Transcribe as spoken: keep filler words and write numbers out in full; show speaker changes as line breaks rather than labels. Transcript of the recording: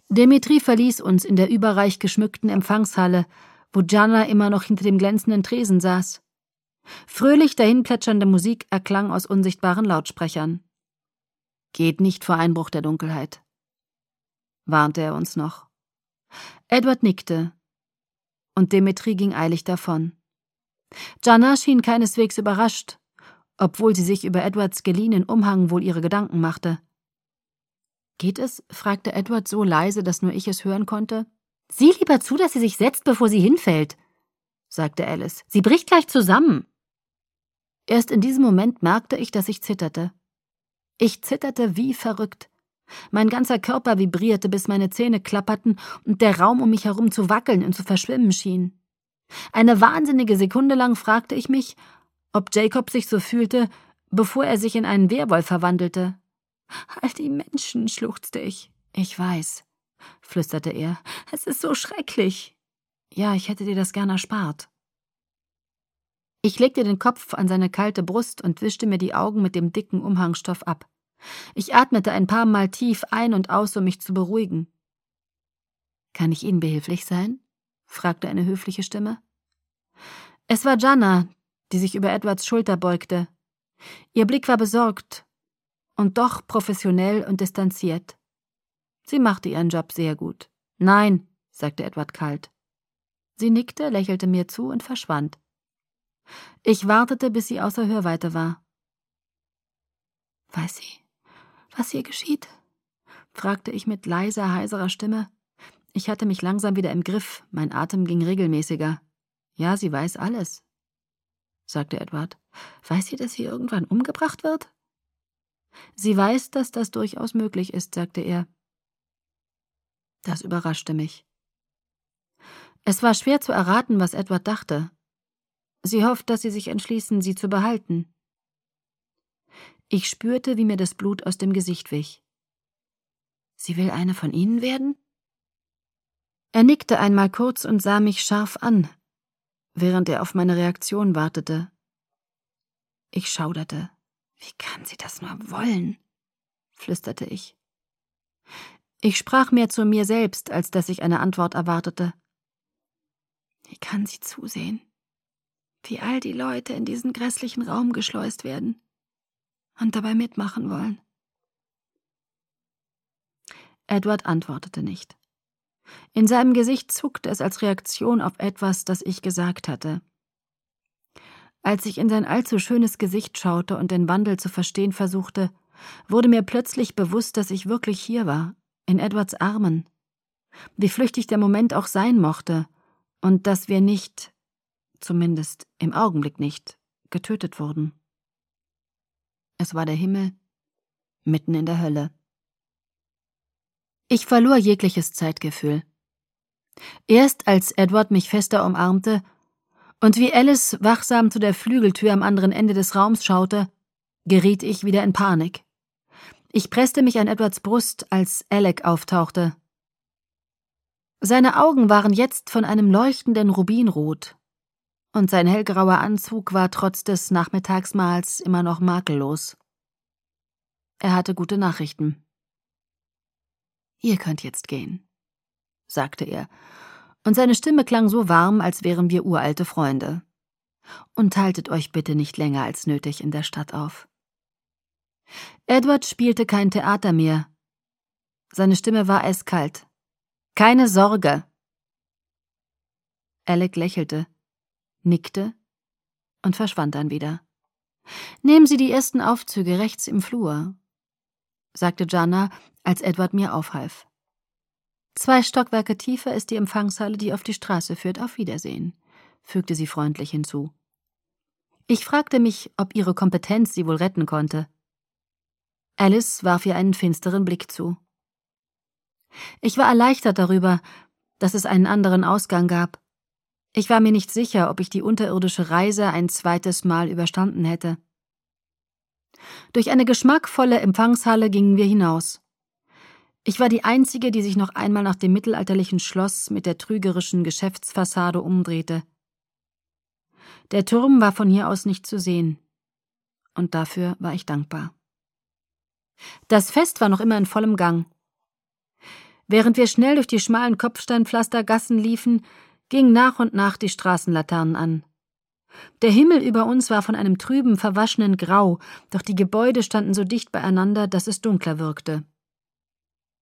Dimitri verließ uns in der überreich geschmückten Empfangshalle, wo Gianna immer noch hinter dem glänzenden Tresen saß. Fröhlich dahinplätschernde Musik erklang aus unsichtbaren Lautsprechern. »Geht nicht vor Einbruch der Dunkelheit«, warnte er uns noch. Edward nickte, und Dimitri ging eilig davon. Gianna schien keineswegs überrascht, obwohl sie sich über Edwards geliehenen Umhang wohl ihre Gedanken machte. »Geht es?« fragte Edward so leise, dass nur ich es hören konnte. »Sieh lieber zu, dass sie sich setzt, bevor sie hinfällt«, sagte Alice. »Sie bricht gleich zusammen.« Erst in diesem Moment merkte ich, dass ich zitterte. Ich zitterte wie verrückt. Mein ganzer Körper vibrierte, bis meine Zähne klapperten und der Raum um mich herum zu wackeln und zu verschwimmen schien. Eine wahnsinnige Sekunde lang fragte ich mich, ob Jacob sich so fühlte, bevor er sich in einen Werwolf verwandelte. »All die Menschen«, schluchzte ich. »Ich weiß«, flüsterte er. »Es ist so schrecklich.« »Ja, ich hätte dir das gern erspart.« Ich legte den Kopf an seine kalte Brust und wischte mir die Augen mit dem dicken Umhangstoff ab. Ich atmete ein paar Mal tief ein und aus, um mich zu beruhigen. »Kann ich Ihnen behilflich sein?« fragte eine höfliche Stimme. Es war Gianna, die sich über Edwards Schulter beugte. Ihr Blick war besorgt und doch professionell und distanziert. Sie machte ihren Job sehr gut. »Nein«, sagte Edward kalt. Sie nickte, lächelte mir zu und verschwand. Ich wartete, bis sie außer Hörweite war. »Weiß sie, was hier geschieht?« fragte ich mit leiser, heiserer Stimme. Ich hatte mich langsam wieder im Griff, mein Atem ging regelmäßiger. »Ja, sie weiß alles«, sagte Edward. »Weiß sie, dass sie irgendwann umgebracht wird?« »Sie weiß, dass das durchaus möglich ist«, sagte er. Das überraschte mich. Es war schwer zu erraten, was Edward dachte. Sie hofft, dass sie sich entschließen, sie zu behalten. Ich spürte, wie mir das Blut aus dem Gesicht wich. »Sie will eine von Ihnen werden?« Er nickte einmal kurz und sah mich scharf an, während er auf meine Reaktion wartete. Ich schauderte. »Wie kann sie das nur wollen?«, flüsterte ich. Ich sprach mehr zu mir selbst, als dass ich eine Antwort erwartete. Wie kann sie zusehen, wie all die Leute in diesen grässlichen Raum geschleust werden und dabei mitmachen wollen? Edward antwortete nicht. In seinem Gesicht zuckte es als Reaktion auf etwas, das ich gesagt hatte. Als ich in sein allzu schönes Gesicht schaute und den Wandel zu verstehen versuchte, wurde mir plötzlich bewusst, dass ich wirklich hier war, in Edwards Armen. Wie flüchtig der Moment auch sein mochte und dass wir nicht, zumindest im Augenblick nicht, getötet wurden. Es war der Himmel mitten in der Hölle. Ich verlor jegliches Zeitgefühl. Erst als Edward mich fester umarmte und wie Alice wachsam zu der Flügeltür am anderen Ende des Raums schaute, geriet ich wieder in Panik. Ich presste mich an Edwards Brust, als Alec auftauchte. Seine Augen waren jetzt von einem leuchtenden Rubinrot, und sein hellgrauer Anzug war trotz des Nachmittagsmahls immer noch makellos. Er hatte gute Nachrichten. »Ihr könnt jetzt gehen«, sagte er, und seine Stimme klang so warm, als wären wir uralte Freunde. »Und haltet euch bitte nicht länger als nötig in der Stadt auf.« Edward spielte kein Theater mehr. Seine Stimme war eiskalt. »Keine Sorge!« Alec lächelte, nickte und verschwand dann wieder. »Nehmen Sie die ersten Aufzüge rechts im Flur«, sagte Gianna, als Edward mir aufhalf. »Zwei Stockwerke tiefer ist die Empfangshalle, die auf die Straße führt. Auf Wiedersehen«, fügte sie freundlich hinzu. Ich fragte mich, ob ihre Kompetenz sie wohl retten konnte. Alice warf ihr einen finsteren Blick zu. Ich war erleichtert darüber, dass es einen anderen Ausgang gab. Ich war mir nicht sicher, ob ich die unterirdische Reise ein zweites Mal überstanden hätte. Durch eine geschmackvolle Empfangshalle gingen wir hinaus. Ich war die Einzige, die sich noch einmal nach dem mittelalterlichen Schloss mit der trügerischen Geschäftsfassade umdrehte. Der Turm war von hier aus nicht zu sehen, und dafür war ich dankbar. Das Fest war noch immer in vollem Gang. Während wir schnell durch die schmalen Kopfsteinpflastergassen liefen, gingen nach und nach die Straßenlaternen an. Der Himmel über uns war von einem trüben, verwaschenen Grau, doch die Gebäude standen so dicht beieinander, dass es dunkler wirkte.